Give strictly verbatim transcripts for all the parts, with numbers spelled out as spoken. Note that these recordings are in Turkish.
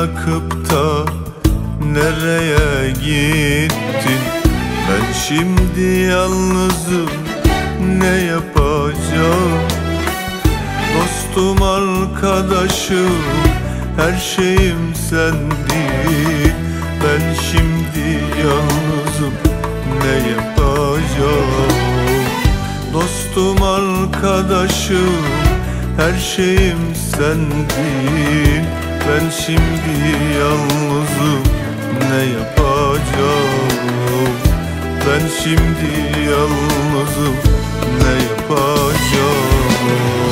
bırakıp da nereye gittin? Ben şimdi yalnızım, ne yapacağım? Dostum, arkadaşım, her şeyim sendin. Ben şimdi yalnızım, ne yapacağım? Dostum, arkadaşım, her şeyim sendin. Ben şimdi yalnızım, ne yapacağım? Ben şimdi yalnızım, ne yapacağım?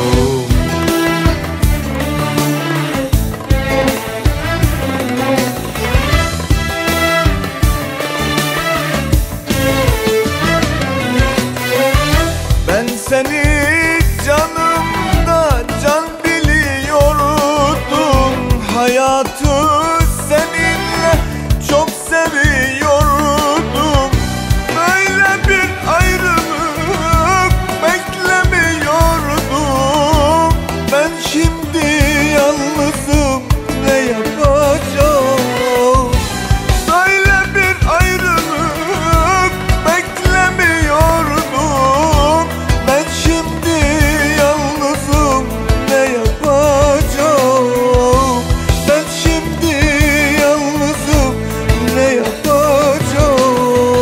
Ben seni canımda can biliyordum. Hayatı seninle çok seviyordum. Böyle bir ayrılık beklemiyordum. Ben şimdi yalnızım, ne yapacağım? Böyle bir ayrılık beklemiyordum. Ben şimdi yalnızım, ne yapacağım? Ben şimdi yalnızım, ne yapacağım?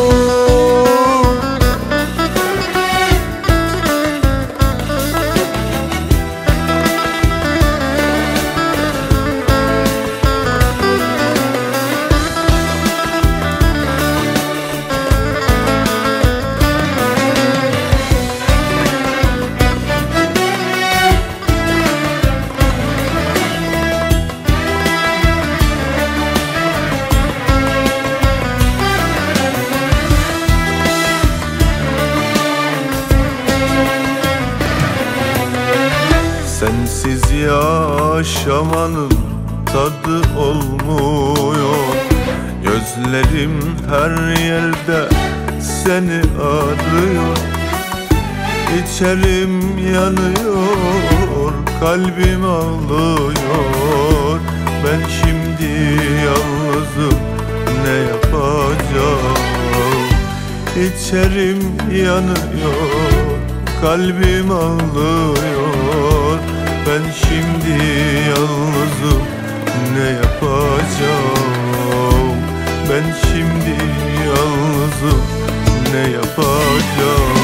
Sensiz yaşamanın tadı olmuyor. Gözlerim her yerde seni arıyor. İçerim yanıyor, kalbim ağlıyor. Ben şimdi yalnızım, ne yapacağım? İçerim yanıyor, kalbim ağlıyor. Ben şimdi yalnızım, ne yapacağım? Ben şimdi yalnızım, ne yapacağım?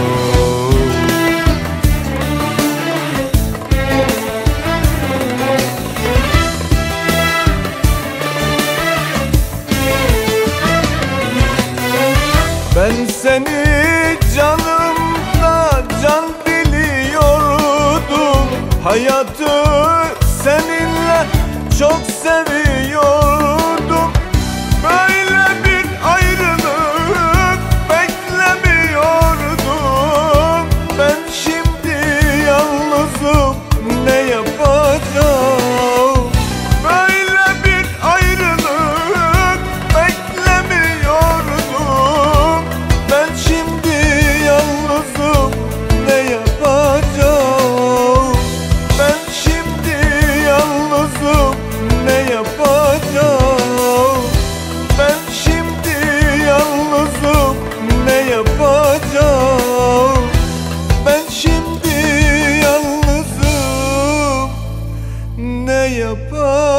Ben seni canımda can biliyordum. Hayatı seninle çok seviyordum. Böyle bir ayrılık beklemiyordum. Ben şimdi yalnızım, ne yapacağım? Böyle bir ayrılık beklemiyordum. Ben şimdi yalnızım, ne yapacağım? Ben şimdi yalnızım, ne yapacağım? Ben şimdi yalnızım, ne yapacağım? Ben şimdi yalnızım, ne yapacağım?